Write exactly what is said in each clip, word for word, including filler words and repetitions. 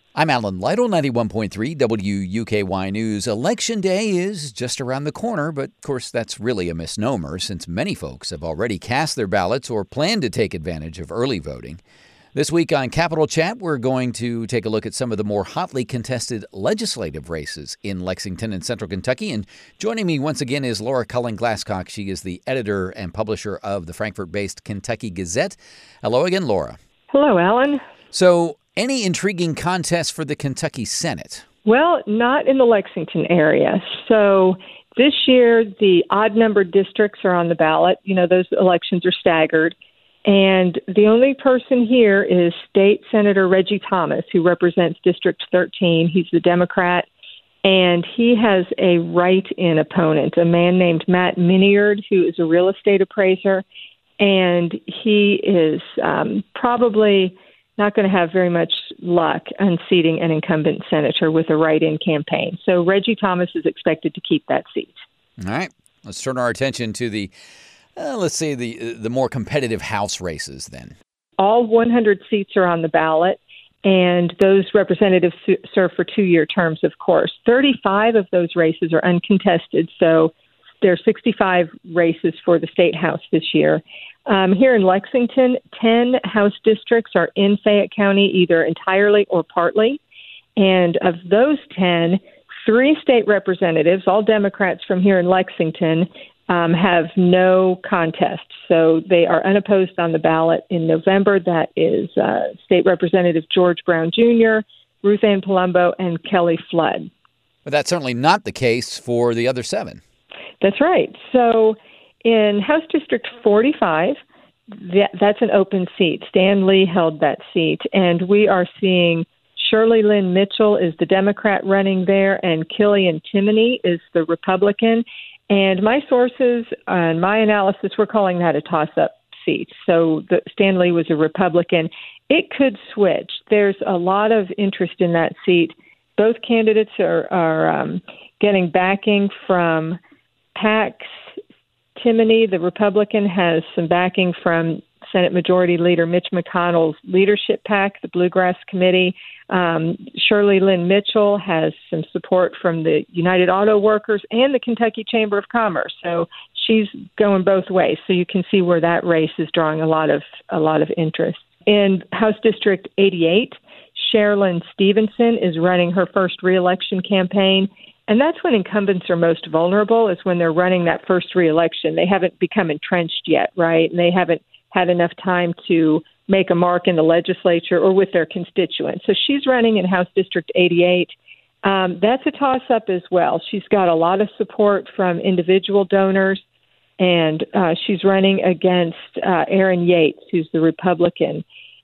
I'm Alan Lytle, ninety-one point three W U K Y News. Election Day is just around the corner, but of course that's really a misnomer since many folks have already cast their ballots or plan to take advantage of early voting. This week on Capitol Chat, we're going to take a look at some of the more hotly contested legislative races in Lexington and Central Kentucky. And joining me once again is Laura Cullen-Glasscock. She is the editor and publisher of the Frankfort-based Kentucky Gazette. Hello again, Laura. Hello, Alan. So, any intriguing contests for the Kentucky Senate? Well, not in the Lexington area. So this year, the odd-numbered districts are on the ballot. You know, those elections are staggered. And the only person here is State Senator Reggie Thomas, who represents District thirteen. He's the Democrat, and he has a write-in opponent, a man named Matt Miniard, who is a real estate appraiser. And he is um, probably not going to have very much luck unseating an incumbent senator with a write-in campaign. So Reggie Thomas is expected to keep that seat. All right. Let's turn our attention to the, uh, let's say, the the more competitive House races then. All one hundred seats are on the ballot, and those representatives serve for two-year terms, of course. thirty-five of those races are uncontested, so there are sixty-five races for the State House this year. Um, here in Lexington, ten House districts are in Fayette County, either entirely or partly. And of those ten, three state representatives, all Democrats from here in Lexington, um, have no contest. So they are unopposed on the ballot in November. That is uh, State Representative George Brown Junior, Ruth Ann Palumbo, and Kelly Flood. But that's certainly not the case for the other seven. That's right. So in House District forty-five, that, that's an open seat. Stan Lee held that seat, and we are seeing Shirley Lynn Mitchell is the Democrat running there, and Killian Timoney is the Republican. And my sources and my analysis, we're calling that a toss-up seat. So the, Stan Lee was a Republican. It could switch. There's a lot of interest in that seat. Both candidates are, are um, getting backing from PACs. Timoney, the Republican, has some backing from Senate Majority Leader Mitch McConnell's leadership PAC, the Bluegrass Committee. Um, Shirley Lynn Mitchell has some support from the United Auto Workers and the Kentucky Chamber of Commerce. So she's going both ways. So you can see where that race is drawing a lot of a lot of interest. In House District eighty-eight, Sherilyn Stevenson is running her first reelection campaign. And that's when incumbents are most vulnerable, is when they're running that first reelection. They haven't become entrenched yet, right? And they haven't had enough time to make a mark in the legislature or with their constituents. So she's running in House District eighty-eight. Um, that's a toss-up as well. She's got a lot of support from individual donors, and uh, she's running against uh, Aaron Yates, who's the Republican.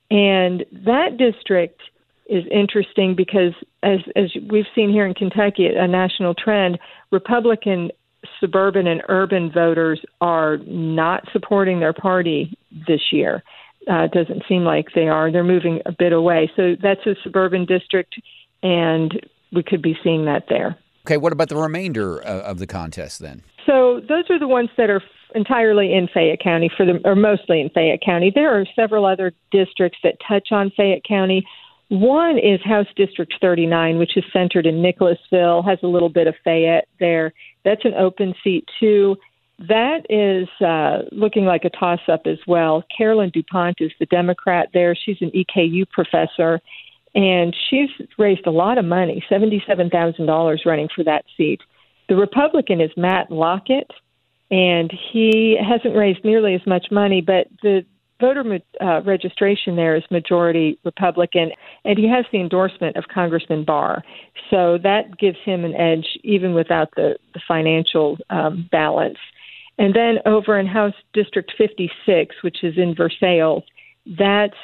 And that district is interesting because, as as we've seen here in Kentucky, a national trend, Republican suburban and urban voters are not supporting their party this year. Uh, it doesn't seem like they are. They're moving a bit away. So that's a suburban district, and we could be seeing that there. Okay, what about the remainder uh, of the contest then? So those are the ones that are entirely in Fayette County, for the, or mostly in Fayette County. There are several other districts that touch on Fayette County. One is House District thirty-nine, which is centered in Nicholasville, has a little bit of Fayette there. That's an open seat, too. That is uh, looking like a toss-up as well. Carolyn DuPont is the Democrat there. She's an E K U professor, and she's raised a lot of money, seventy-seven thousand dollars running for that seat. The Republican is Matt Lockett, and he hasn't raised nearly as much money, but the voter uh, registration there is majority Republican, and he has the endorsement of Congressman Barr. So that gives him an edge even without the, the financial um, balance. And then over in House District fifty-six, which is in Versailles, that's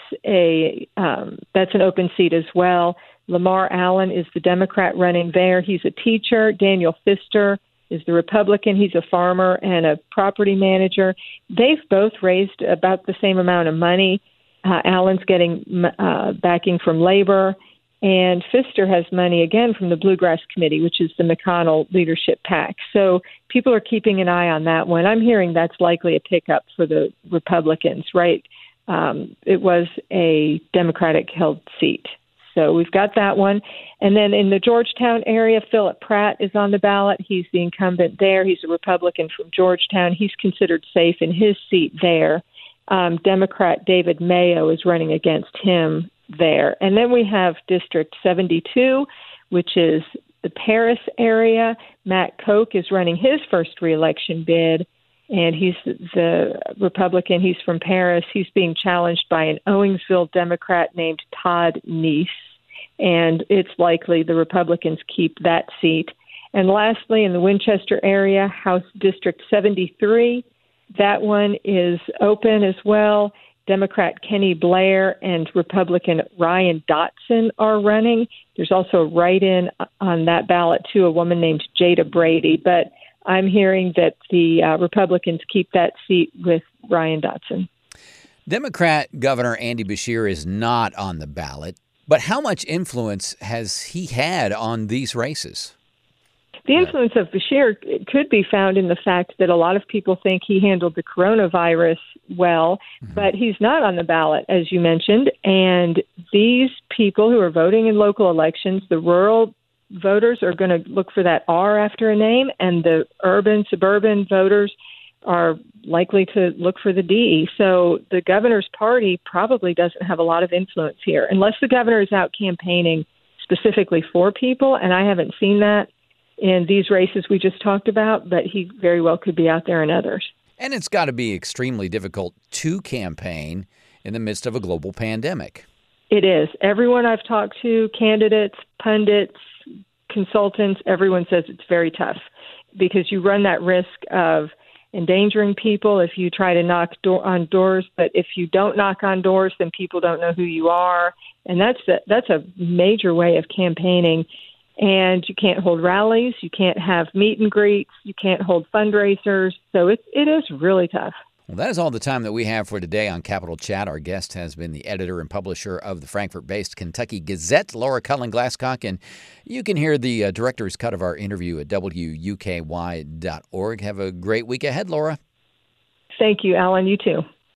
a um, that's an open seat as well. Lamar Allen is the Democrat running there. He's a teacher. Daniel Pfister is the Republican. He's a farmer and a property manager. They've both raised about the same amount of money. Uh, Allen's getting uh, backing from labor, and Pfister has money, again, from the Bluegrass Committee, which is the McConnell leadership PAC. So people are keeping an eye on that one. I'm hearing that's likely a pickup for the Republicans, right? Um, it was a Democratic-held seat. So we've got that one. And then in the Georgetown area, Philip Pratt is on the ballot. He's the incumbent there. He's a Republican from Georgetown. He's considered safe in his seat there. Um, Democrat David Mayo is running against him there. And then we have District seventy-two, which is the Paris area. Matt Koch is running his first reelection bid, and he's the Republican. He's from Paris. He's being challenged by an Owensville Democrat named Todd Neese, and it's likely the Republicans keep that seat. And lastly, in the Winchester area, House District seventy-three, that one is open as well. Democrat Kenny Blair and Republican Ryan Dotson are running. There's also a write-in on that ballot, too, a woman named Jada Brady. But I'm hearing that the uh, Republicans keep that seat with Ryan Dotson. Democrat Governor Andy Beshear is not on the ballot, but how much influence has he had on these races? The influence of Beshear could be found in the fact that a lot of people think he handled the coronavirus well, mm-hmm. but he's not on the ballot, as you mentioned. And these people who are voting in local elections, the rural voters are going to look for that R after a name, and the urban, suburban voters are likely to look for the D. So the governor's party probably doesn't have a lot of influence here, unless the governor is out campaigning specifically for people, and I haven't seen that in these races we just talked about, but he very well could be out there in others. And it's got to be extremely difficult to campaign in the midst of a global pandemic. It is. Everyone I've talked to, candidates, pundits, consultants, everyone says it's very tough because you run that risk of endangering people if you try to knock do- on doors. But if you don't knock on doors, then people don't know who you are. And that's a, that's a major way of campaigning. And you can't hold rallies, you can't have meet and greets, you can't hold fundraisers. So it, it is really tough. Well, that is all the time that we have for today on Capital Chat. Our guest has been the editor and publisher of the Frankfort-based Kentucky Gazette, Laura Cullen-Glasscock. And you can hear the uh, director's cut of our interview at W U K Y dot org. Have a great week ahead, Laura. Thank you, Alan. You too.